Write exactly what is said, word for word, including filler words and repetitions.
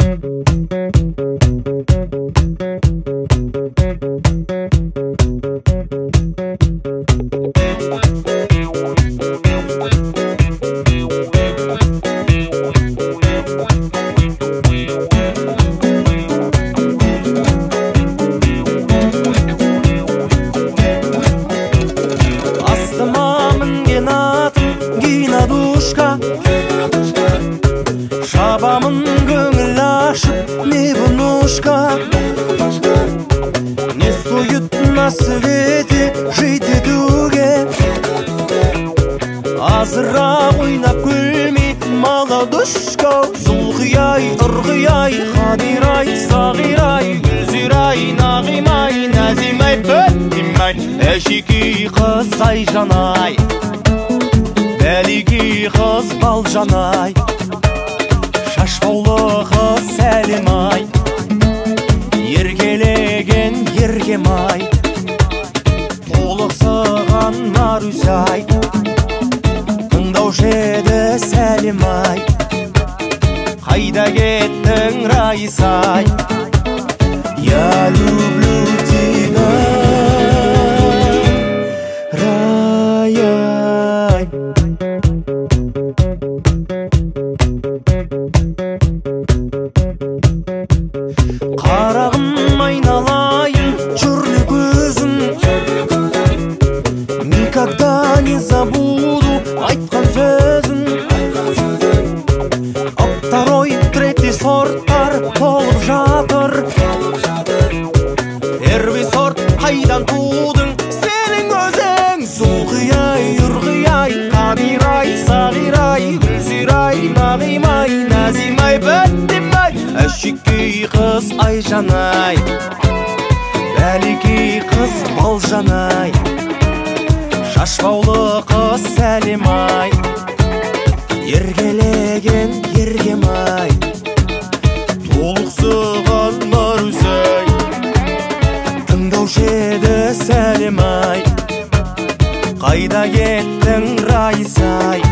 Шабамын көңіл ашып, не бунушка, не стоит на свете жить едуге. Азырақ ойнап күлмей молодушка, Зулғияй, ұрғияй, Хадирай, Сағирай, Гүлзирай, Нағимай, Нәзимай, Бәттимай, әшеки қыз Айжанай, бәлеге қыз Балжанай, шашбаулы қыз Сәлимай, еркелеген Ергемай, толықсыған Нарусай, тыңдаушы еді Сәлимай, қайда кеттің Раисай? Я люблю тебя, Раяй. Қарағым айналайын, жүрлі көзім, никогда не забуду айтқан сөзім. Второй, третий сорттар толып жатыр, первый сорт қайдан тудың сенің өзің? Зулғияй, ұрғияй, Қадирай, Сағирай, Гүлзирай, Нағимай, Нәзимай, Бәттимай, әшекей қыз Айжанай, бәлекей қыз Балжанай, шашбаулы қыз Сәлимай, еркелеген Ергемай, толықсыған Нарусай, тыңдаушы еді Сәлимай, қайда кеттің Раисай?